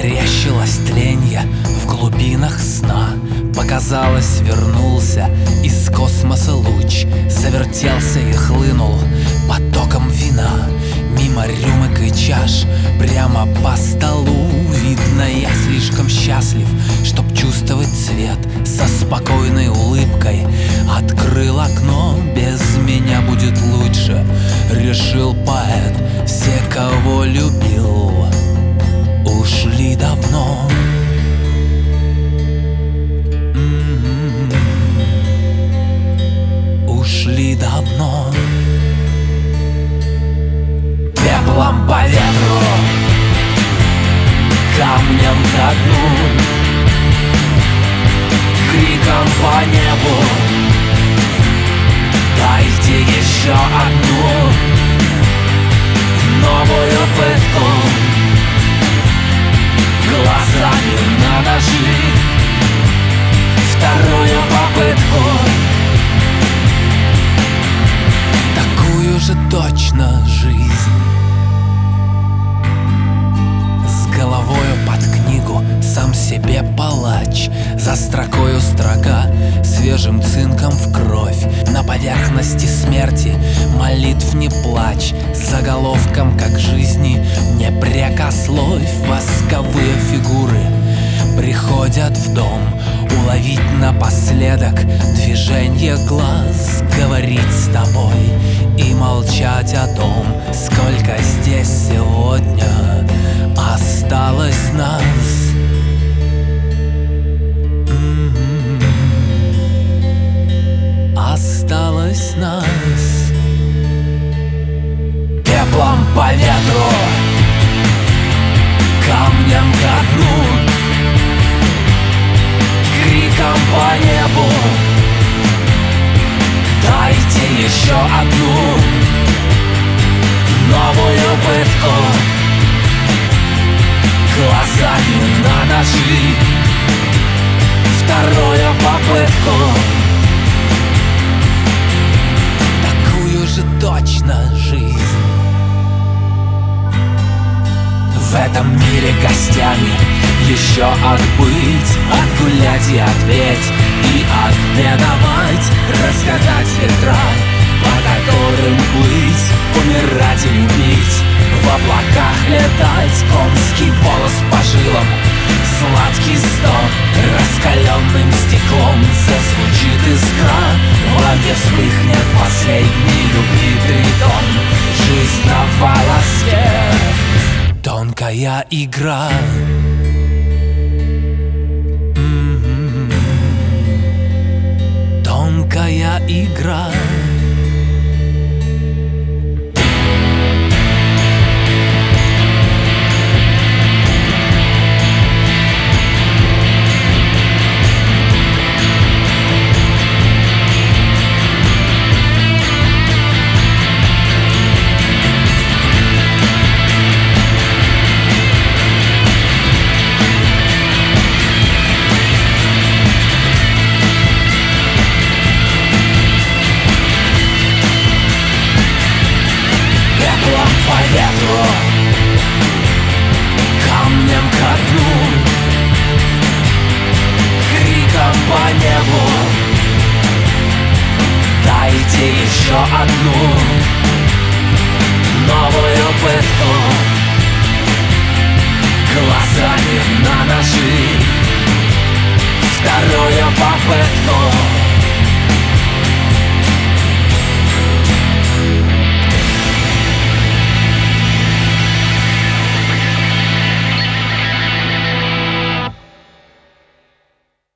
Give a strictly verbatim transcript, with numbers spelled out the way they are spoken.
Мерещилось тленье в глубинах сна. Показалось, вернулся из космоса луч. Завертелся и хлынул потоком вина. Мимо рюмок и чаш, прямо по столу. Видно, я слишком счастлив, чтоб чувствовать цвет. Со спокойной улыбкой открыл окно. Без меня будет лучше, решил поэт. Все, кого любил, ушли давно. М-м-м. Ушли давно. Пеплом по ветру, камнем ко дну, криком по небу. Дайте еще одну новую пытку. Глазами на ножи, вторую попытку. Такую же точно жизнь. С головою под книгу, сам себе палач. За строкою строка, свежим цинком в кровь. На поверхности смерти молитв не плачь. Заголовком, как жизни, не прекословь. Восковые фигуры приходят в дом. Уловить напоследок движение глаз. Говорить с тобой и молчать о том, сколько здесь сегодня осталось нас. М-м-м. Осталось нас. Пеплом по ветру, камнем ко дну, криком по небу. Дайте еще одну новую пытку. Глазами на ножи, вторую попытку. Такую же точно жизнь. В этом мире гостями еще отбыть, отгулять и ответь, и отменовать, разгадать ветра, по которым плыть, умирать и любить, в облаках летать, конский волос по жилам, сладкий стон, раскаленным стеклом зазвучит искра, в голове вспыхнет последний любви тритон. Жизнь на волоске, тонкая игра. М-м-м. Тонкая игра. По ветру, камнем ко дну, криком по небу. Дайте еще одну новую пытку. Глазами на